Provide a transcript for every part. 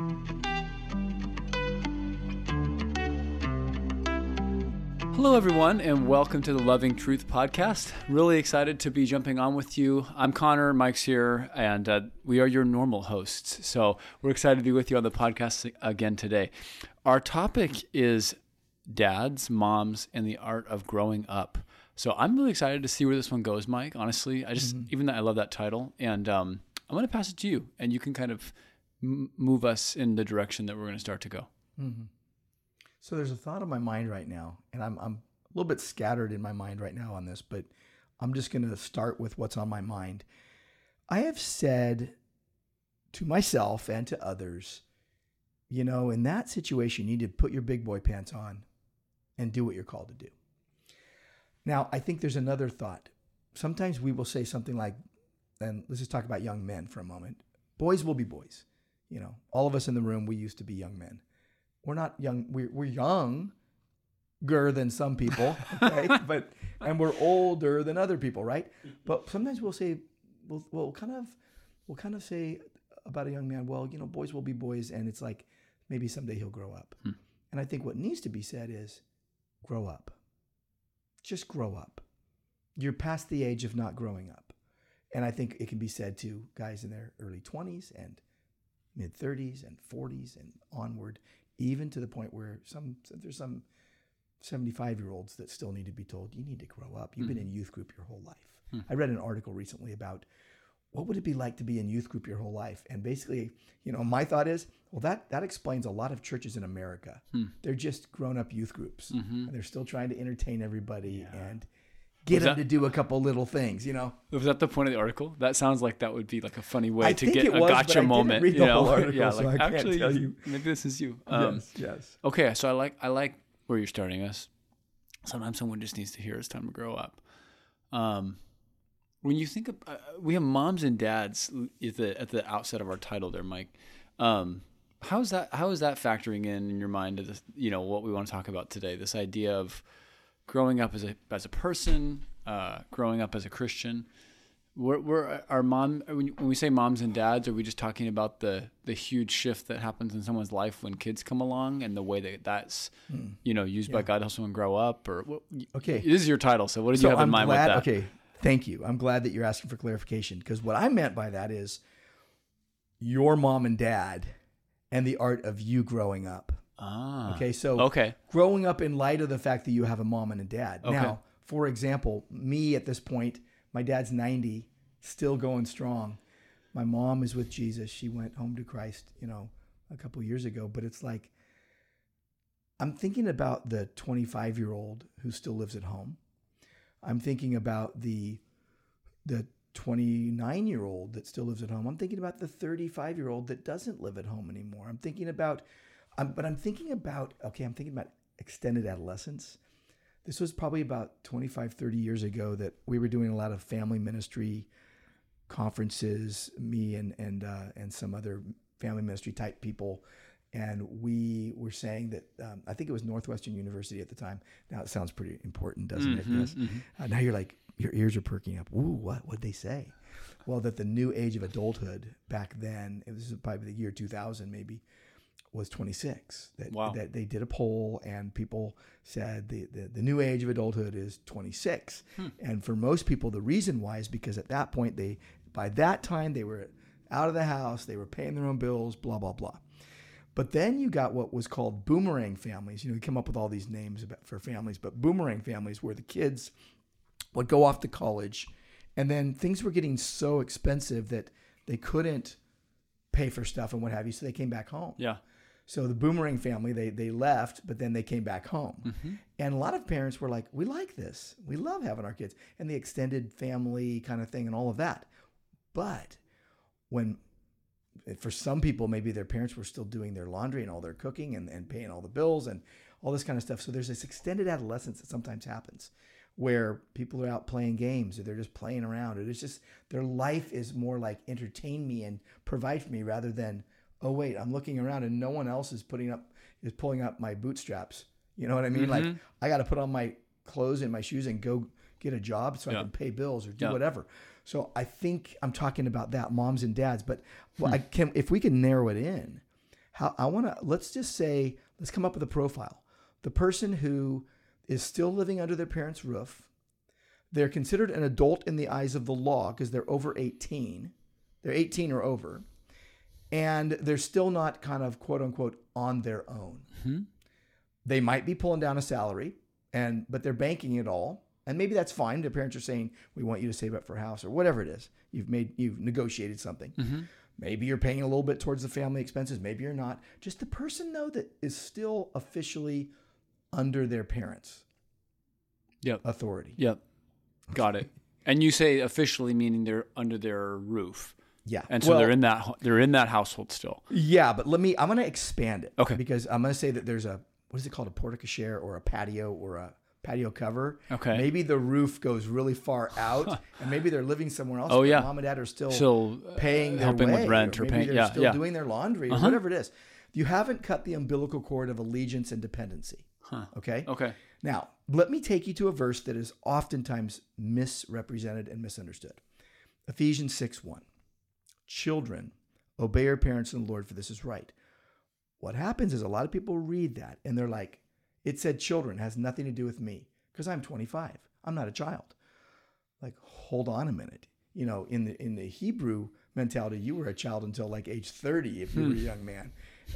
Hello, everyone, and welcome to the Loving Truth Podcast. Really excited to be jumping on with you. I'm Connor, Mike's here, and we are your normal hosts. So we're excited to be with you on the podcast again today. Our topic is dads, moms, and the art of growing up. So I'm really excited to see where this one goes, Mike. Honestly, even though I love that title, and I'm going to pass it to you, and you can kind of move us in the direction that we're going to start to go. Mm-hmm. So there's a thought on my mind right now, and I'm a little bit scattered in my mind right now on this, but I'm just going to start with what's on my mind. I have said to myself and to others, you know, in that situation, you need to put your big boy pants on and do what you're called to do. Now, I think there's another thought. Sometimes we will say something like, and let's just talk about young men for a moment. Boys will be boys. You know, all of us in the room, we used to be young men. We're not young. We're younger than some people, okay? And we're older than other people, right? But sometimes we'll say, we'll kind of say about a young man, well, you know, boys will be boys, and it's like maybe someday he'll grow up. And I think what needs to be said is, grow up. Just grow up. You're past the age of not growing up, and I think it can be said to guys in their early 20s and mid 30s and 40s and onward. Even to the point where there's some 75-year-olds that still need to be told, you need to grow up. You've been in youth group your whole life. I read an article recently about what would it be like to be in youth group your whole life? And basically, you know, my thought is, well, that explains a lot of churches in America. They're just grown-up youth groups. And they're still trying to entertain everybody and get them to do a couple little things, you know. Was that the point of the article? That sounds like that would be like a funny way to get a gotcha moment. Read the whole article, yeah, so like I actually, can't tell you. Maybe this is you. Yes. Okay, so I like where you're starting us. Sometimes someone just needs to hear it's time to grow up. When you think of, we have moms and dads at the outset of our title there, Mike. How is that factoring in your mind to this, you know, what we want to talk about today? This idea of growing up as a person, growing up as a Christian. We're our mom. When we say moms and dads, are we just talking about the huge shift that happens in someone's life when kids come along, and the way that's you know, used by God to help someone grow up? Or okay, this is your title. So what did you have in mind with that? Okay, thank you. I'm glad that you're asking for clarification, because what I meant by that is your mom and dad and the art of you growing up. Okay, so growing up in light of the fact that you have a mom and a dad. Okay. Now, for example, me at this point, my dad's 90, still going strong. My mom is with Jesus. She went home to Christ, you know, a couple years ago. But it's like, I'm thinking about the 25-year-old who still lives at home. I'm thinking about the 29-year-old that still lives at home. I'm thinking about the 35-year-old that doesn't live at home anymore. I'm thinking about extended adolescence. This was probably about 25, 30 years ago that we were doing a lot of family ministry conferences, me and some other family ministry type people. And we were saying that, I think it was Northwestern University at the time. Now it sounds pretty important, doesn't it? Yes. Now you're like, your ears are perking up. Ooh, what'd they say? Well, that the new age of adulthood back then, it was probably the year 2000 maybe, was 26. That they did a poll, and people said the new age of adulthood is 26. And for most people, the reason why is because at that point, by that time they were out of the house, they were paying their own bills, blah, blah, blah. But then you got what was called boomerang families. You know, you come up with all these names for families, but boomerang families where the kids would go off to college, and then things were getting so expensive that they couldn't pay for stuff and what have you, so they came back home. Yeah. So the boomerang family, they left, but then they came back home. And a lot of parents were like, we like this. We love having our kids. And the extended family kind of thing and all of that. But for some people, maybe their parents were still doing their laundry and all their cooking and paying all the bills and all this kind of stuff. So there's this extended adolescence that sometimes happens where people are out playing games, or they're just playing around, or it's just their life is more like entertain me and provide for me rather than, oh wait, I'm looking around and no one else is pulling up my bootstraps. You know what I mean? Like I got to put on my clothes and my shoes and go get a job so I can pay bills or do whatever. So I think I'm talking about that, moms and dads. But if we can narrow it in, let's just say, let's come up with a profile. The person who is still living under their parents' roof, they're considered an adult in the eyes of the law because they're over 18. They're 18 or over. And they're still not kind of quote unquote on their own. Mm-hmm. They might be pulling down a salary, but they're banking it all. And maybe that's fine. Their parents are saying, we want you to save up for a house or whatever it is. You've negotiated something. Mm-hmm. Maybe you're paying a little bit towards the family expenses. Maybe you're not. Just the person, though, that is still officially under their parents' authority. Yep. Got it. And you say officially meaning they're under their roof. Yeah. And so they're in that household still. Yeah, but I'm going to expand it. Okay. Because I'm going to say that there's what is it called? A porte-cochere or a patio or a patio cover. Okay. Maybe the roof goes really far out and maybe they're living somewhere else. Oh, yeah. Mom and dad are still paying their helping way, with rent or paying. They're still doing their laundry or whatever it is. You haven't cut the umbilical cord of allegiance and dependency. Huh. Okay. Okay. Now, let me take you to a verse that is oftentimes misrepresented and misunderstood. Ephesians 6:1. Children, obey your parents in the Lord, for this is right. What happens is a lot of people read that and they're like, it said children, has nothing to do with me because I'm 25. I'm not a child. Like, hold on a minute. You know, in the Hebrew mentality, you were a child until like age 30 if you were a young man.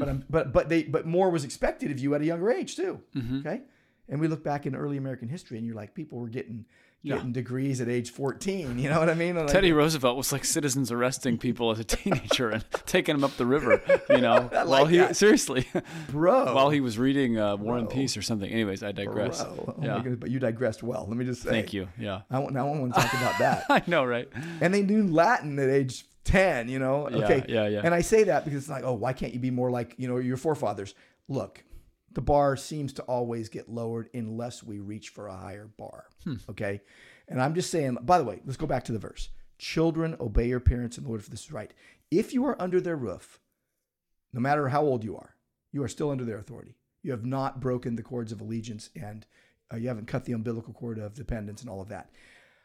But more was expected of you at a younger age too. Mm-hmm. Okay. And we look back in early American history and you're like, people were getting degrees at age 14. You know what I mean? Like, Teddy Roosevelt was like citizens arresting people as a teenager and taking them up the river, you know, seriously, bro, while he was reading War and Peace or something. Anyways, I digress. Oh my goodness, but you digressed well. Let me just say. Thank you. Yeah. I want to talk about that. I know, right? And they knew Latin at age 10, you know? Okay. Yeah. And I say that because it's like, oh, why can't you be more like, you know, your forefathers? Look, the bar seems to always get lowered unless we reach for a higher bar. Okay. And I'm just saying, by the way, let's go back to the verse. Children, obey your parents in the Lord, for this is right. If you are under their roof, no matter how old you are still under their authority. You have not broken the cords of allegiance and you haven't cut the umbilical cord of dependence and all of that.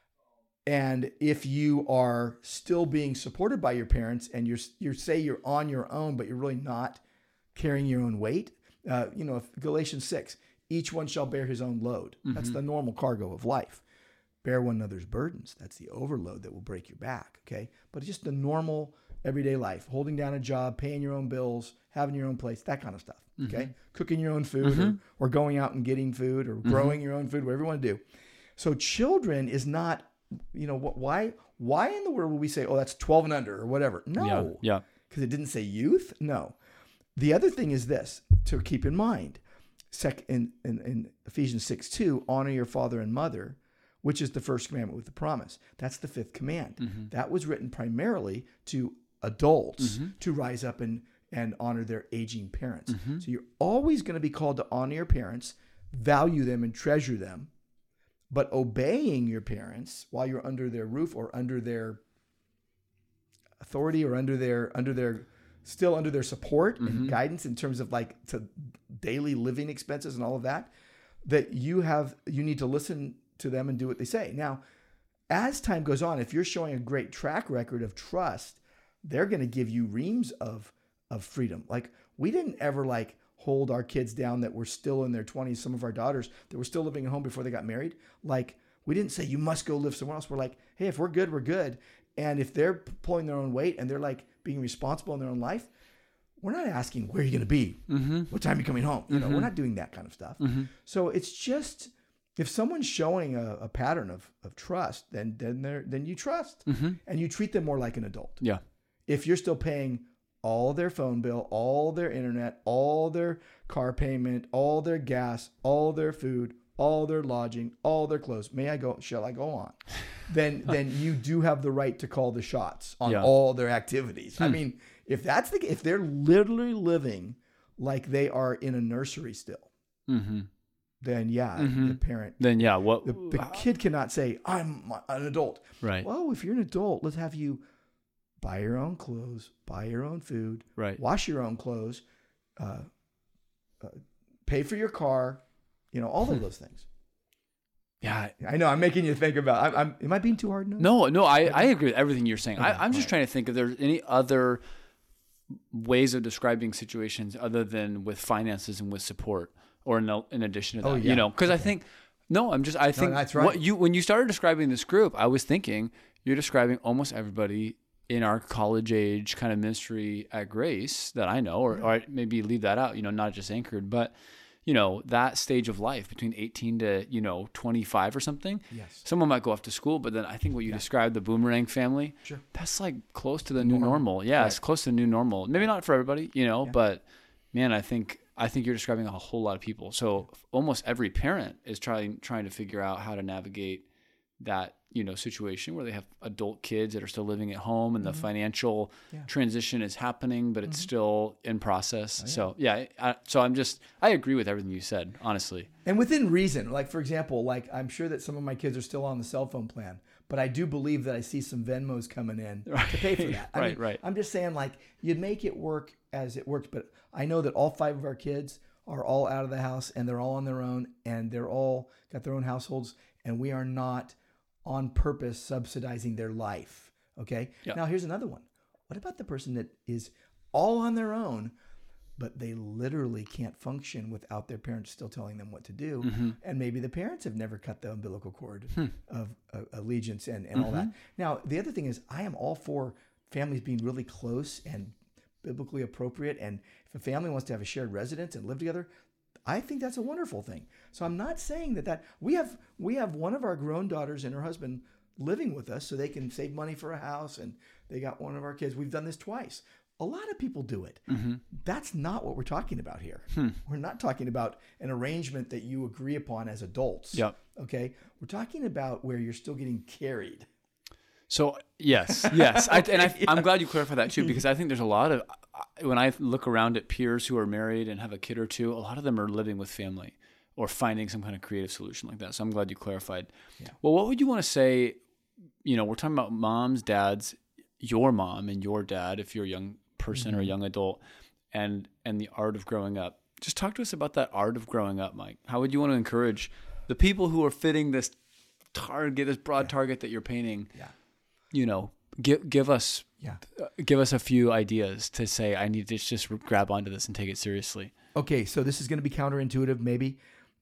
And if you are still being supported by your parents and you say you're on your own, but you're really not carrying your own weight, if Galatians 6, each one shall bear his own load. Mm-hmm. That's the normal cargo of life. Bear one another's burdens. That's the overload that will break your back. Okay. But it's just the normal everyday life, holding down a job, paying your own bills, having your own place, that kind of stuff. Okay. Mm-hmm. Cooking your own food or going out and getting food or growing your own food, whatever you want to do. So children is not, why in the world would we say, oh, that's 12 and under or whatever? No. Yeah. Because it didn't say youth. No. The other thing is this to keep in mind. In Ephesians 6:2, honor your father and mother, which is the first commandment with the promise. That's the fifth command. Mm-hmm. That was written primarily to adults to rise up and honor their aging parents. Mm-hmm. So you're always going to be called to honor your parents, value them and treasure them, but obeying your parents while you're under their roof or under their authority or still under their support and guidance in terms of like to daily living expenses and all of that you need to listen to them and do what they say. Now, as time goes on, if you're showing a great track record of trust, they're going to give you reams of freedom. Like we didn't ever like hold our kids down that were still in their 20s. Some of our daughters that were still living at home before they got married. Like we didn't say you must go live somewhere else. We're like, hey, if we're good, we're good. And if they're pulling their own weight and they're like being responsible in their own life, we're not asking where are you going to be, what time are you coming home. We're not doing that kind of stuff. So it's just if someone's showing a pattern of trust, then you trust and you treat them more like an adult. Yeah. If you're still paying all their phone bill, all their internet, all their car payment, all their gas, all their food, all their lodging, all their clothes. Shall I go on? Then you do have the right to call the shots on all their activities. I mean, if they're literally living like they are in a nursery still, then the parent. Then the kid cannot say, I'm an adult. Right. Well, if you're an adult, let's have you buy your own clothes, buy your own food, wash your own clothes, pay for your car, all of those things. Yeah, I know. I'm making you think about. Am I being too hard? No. I agree with everything you're saying. Okay, I'm just trying to think if there's any other ways of describing situations other than with finances and with support, or in addition to that, because I think, I think that's right. when you started describing this group, I was thinking you're describing almost everybody in our college age kind of ministry at Grace that I know, or maybe leave that out, not just Anchored, but that stage of life between 18 to, 25 or something. Yes. Someone might go off to school, but then I think what you described, the boomerang family, Sure. that's like close to the new normal. Yeah. Right. It's close to the new normal. Maybe not for everybody, but man, I think you're describing a whole lot of people. So almost every parent is trying to figure out how to navigate that, situation where they have adult kids that are still living at home, and the financial transition is happening, but it's still in process. So I agree with everything you said, honestly. And within reason, like, for example, like, I'm sure that some of my kids are still on the cell phone plan, but I do believe that I see some Venmos coming in to pay for that. Right. I'm just saying, like, you'd make it work as it works, but I know that all 5 of our kids are all out of the house, and they're all on their own, and they're all got their own households, and we are not on purpose subsidizing their life. Okay. Yep. Now here's another one. What about the person that is all on their own, but they literally can't function without their parents still telling them what to do? Mm-hmm. And maybe the parents have never cut the umbilical cord of allegiance and all that. Now, the other thing is, I am all for families being really close and biblically appropriate. And if a family wants to have a shared residence and live together, I think that's a wonderful thing. So I'm not saying that we have one of our grown daughters and her husband living with us so they can save money for a house, and they got one of our kids. We've done this twice. A lot of people do it. Mm-hmm. That's not what we're talking about here. We're not talking about an arrangement that you agree upon as adults. Yep. Okay. We're talking about where you're still getting carried. So yes. I'm glad you clarified that too, because I think there's a lot of, when I look around at peers who are married and have a kid or two, a lot of them are living with family or finding some kind of creative solution like that. So I'm glad you clarified. Yeah. Well, what would you want to say? We're talking about moms, dads, your mom and your dad, if you're a young person or a young adult, and the art of growing up. Just talk to us about that art of growing up, Mike. How would you want to encourage the people who are fitting this target, this broad target that you're painting? Yeah. Give us a few ideas to say, I need to just grab onto this and take it seriously. Okay, so this is going to be counterintuitive, maybe.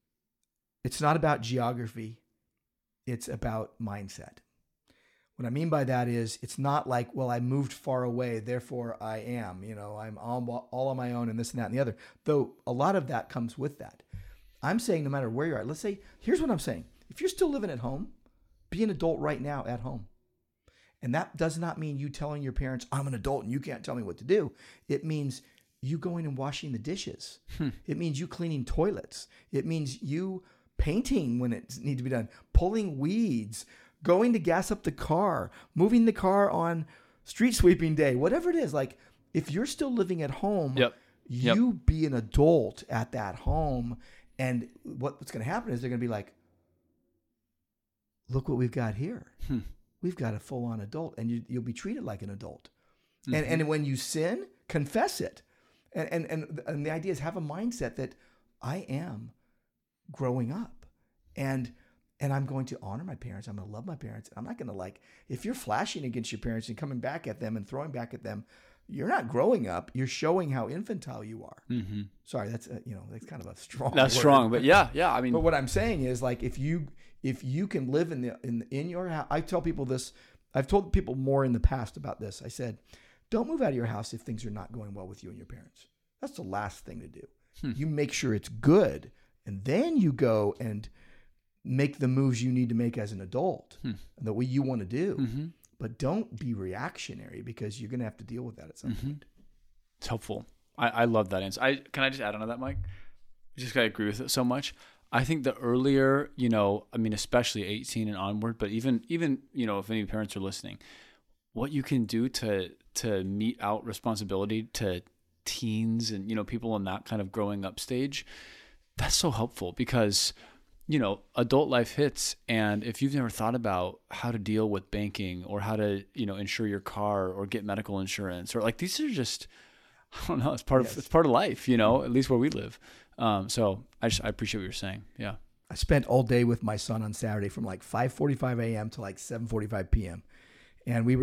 It's not about geography. It's about mindset. What I mean by that is, it's not like, well, I moved far away, therefore I am, I'm all on my own and this and that and the other. Though a lot of that comes with that. I'm saying no matter where you're at, let's say, here's what I'm saying. If you're still living at home, be an adult right now at home. And that does not mean you telling your parents, I'm an adult and you can't tell me what to do. It means you going and washing the dishes. It means you cleaning toilets. It means you painting when it needs to be done, pulling weeds, going to gas up the car, moving the car on street sweeping day, whatever it is. Like, if you're still living at home, you be an adult at that home. And what's going to happen is they're going to be like, look what we've got here. We've got a full-on adult, and you'll be treated like an adult. Mm-hmm. And when you sin, confess it. And the idea is, have a mindset that I am growing up, and I'm going to honor my parents. I'm going to love my parents. I'm not going to, if you're flashing against your parents and coming back at them and throwing back at them, you're not growing up. You're showing how infantile you are. Mm-hmm. Sorry, that's that's kind of a strong. That's word. Strong, but yeah. I mean, but what I'm saying is, if you can live in your house, I tell people this. I've told people more in the past about this. I said, don't move out of your house if things are not going well with you and your parents. That's the last thing to do. You make sure it's good, and then you go and make the moves you need to make as an adult, the way you want to do. Mm-hmm. But don't be reactionary, because you're going to have to deal with that at some point. It's helpful. I love that answer. Can I just add on to that, Mike? I agree with it so much. I think the earlier, especially 18 and onward, but even if any parents are listening, what you can do to mete out responsibility to teens and, people in that kind of growing up stage, that's so helpful, because adult life hits, and if you've never thought about how to deal with banking or how to, insure your car or get medical insurance, or these are just, I don't know, it's part of life, at least where we live. So I appreciate what you're saying. Yeah. I spent all day with my son on Saturday from 5:45 a.m. to 7:45 p.m. And we were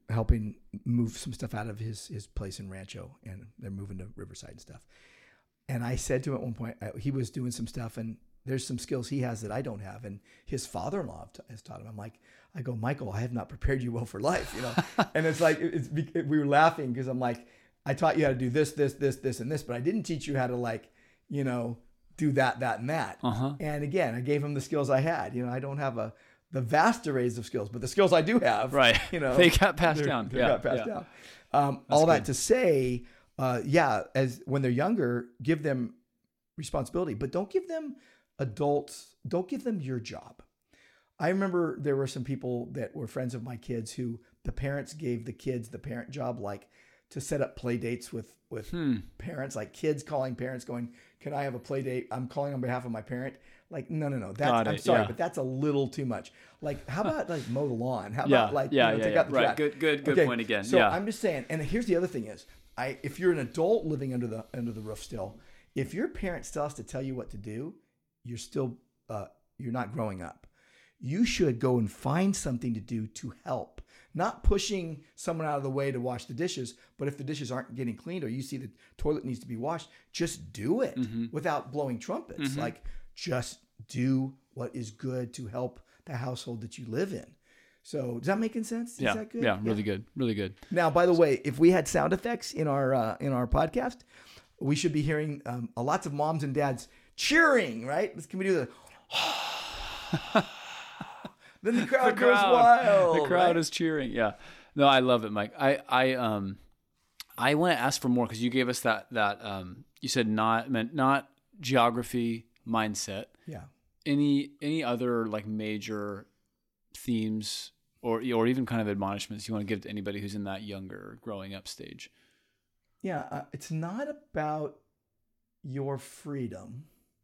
helping move some stuff out of his place in Rancho, and they're moving to Riverside and stuff. And I said to him at one point, he was doing some stuff, and there's some skills he has that I don't have, and his father-in-law has taught him. I go, Michael, I have not prepared you well for life, you know. And it's like we were laughing because I'm like, I taught you how to do this, this, this, this, and this, but I didn't teach you how to, like, you know, do that, that, and that. And again, I gave him the skills I had. You know, I don't have the vast arrays of skills, but the skills I do have, right? You know, they got passed down. They got passed down. All that to say, as when they're younger, give them responsibility, but don't give them adults. Don't give them your job. I remember there were some people that were friends of my kids who the parents gave the kids the parent job, like to set up play dates with parents, like kids calling parents going, can I have a play date? I'm calling on behalf of my parent. Like, no. I'm sorry, but that's a little too much. Like, how about like mow the lawn? How about like, take out the trash? Good point again. So I'm just saying, and here's the other thing is, if you're an adult living under the roof still, if your parent still has to tell you what to do, you're still, you're not growing up. You should go and find something to do to help. Not pushing someone out of the way to wash the dishes, but if the dishes aren't getting cleaned or you see the toilet needs to be washed, just do it without blowing trumpets. Like, just do what is good to help the household that you live in. So does that make sense? Is that good? Yeah, really good. Really good. Now, by the way, if we had sound effects in our podcast, we should be hearing lots of moms and dads cheering, right? Can we do the... Then the crowd goes wild. The crowd is cheering. Yeah. No, I love it, Mike. I want to ask for more because you gave us that you said not geography, mindset. Yeah. Any other like major themes or even kind of admonishments you want to give to anybody who's in that younger growing up stage? Yeah, it's not about your freedom.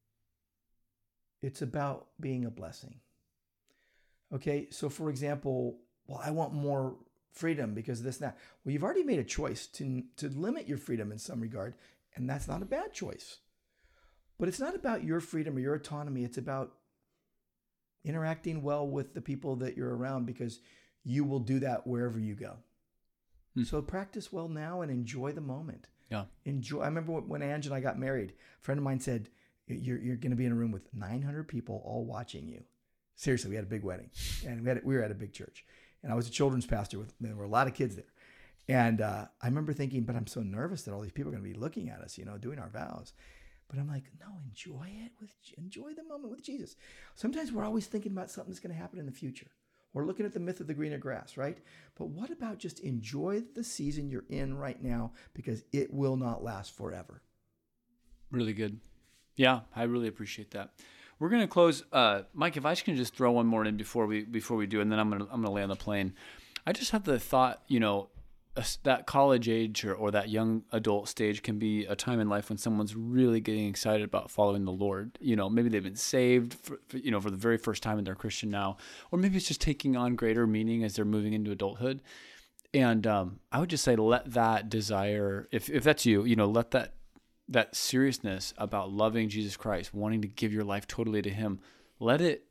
It's about being a blessing. Okay, so for example, well, I want more freedom because this and that. Well, you've already made a choice to limit your freedom in some regard, and that's not a bad choice. But it's not about your freedom or your autonomy. It's about interacting well with the people that you're around because you will do that wherever you go. So practice well now and enjoy the moment. Yeah. Enjoy. I remember when Ange and I got married, a friend of mine said, you're going to be in a room with 900 people all watching you. Seriously, we had a big wedding, and we were at a big church, and I was a children's pastor there were a lot of kids there, and I remember thinking, but I'm so nervous that all these people are going to be looking at us, you know, doing our vows. But I'm like, no, enjoy the moment with Jesus. Sometimes we're always thinking about something that's going to happen in the future. We're looking at the myth of the greener grass, right? But what about just enjoy the season you're in right now because it will not last forever. Really good. Yeah, I really appreciate that. We're going to close, Mike. If I can just throw one more in before we do, and then I'm gonna land the plane. I just have the thought, you know, that college age or that young adult stage can be a time in life when someone's really getting excited about following the Lord. You know, maybe they've been saved for the very first time and they're Christian now, or maybe it's just taking on greater meaning as they're moving into adulthood. And I would just say, let that desire, if that's you, you know, let that seriousness about loving Jesus Christ, wanting to give your life totally to Him, let it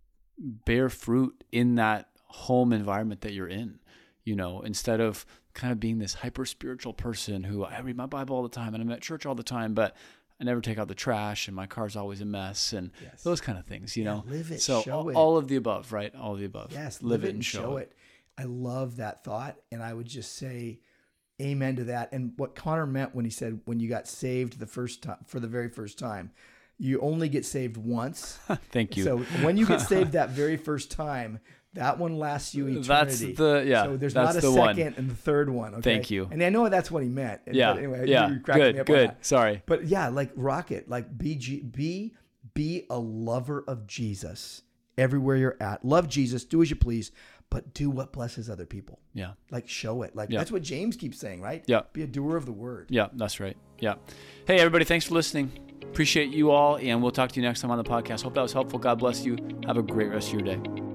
bear fruit in that home environment that you're in, you know, instead of kind of being this hyper spiritual person who I read my Bible all the time and I'm at church all the time, but I never take out the trash and my car's always a mess and those kind of things, you know. Live it, so show it. All of the above, right? All of the above. Yes, live it and show it. I love that thought, and I would just say amen to that. And what Connor meant when he said, when you got saved the first time, for the very first time, you only get saved once. Thank you. So when you get saved that very first time, that one lasts you eternity. So there's not a second and the third one. Okay? Thank you. And I know that's what he meant. Yeah. But anyway, yeah. Good. Sorry. But yeah, like rock it. Like be a lover of Jesus everywhere you're at. Love Jesus. Do as you please. But do what blesses other people. Yeah. Like show it. Like that's what James keeps saying, right? Yeah. Be a doer of the word. Yeah, that's right. Yeah. Hey, everybody. Thanks for listening. Appreciate you all. And we'll talk to you next time on the podcast. Hope that was helpful. God bless you. Have a great rest of your day.